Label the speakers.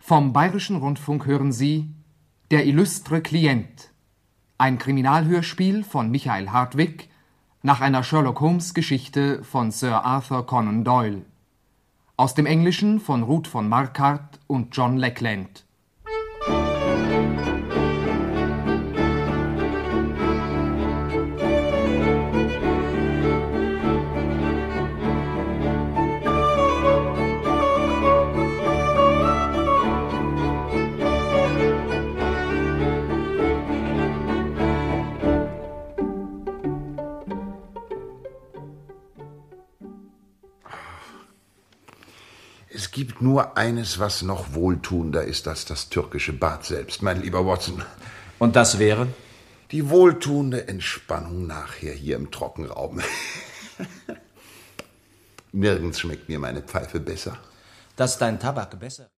Speaker 1: Vom Bayerischen Rundfunk hören Sie Der illustre Klient, ein Kriminalhörspiel von Michael Hartwig nach einer Sherlock-Holmes-Geschichte von Sir Arthur Conan Doyle. Aus dem Englischen von Ruth von Marquardt und John Lackland.
Speaker 2: Es gibt nur eines, was noch wohltuender ist als das türkische Bad selbst, mein lieber Watson.
Speaker 3: Und das wäre?
Speaker 2: Die wohltuende Entspannung nachher hier im Trockenraum. Nirgends schmeckt mir meine Pfeife besser.
Speaker 3: Dass dein Tabak besser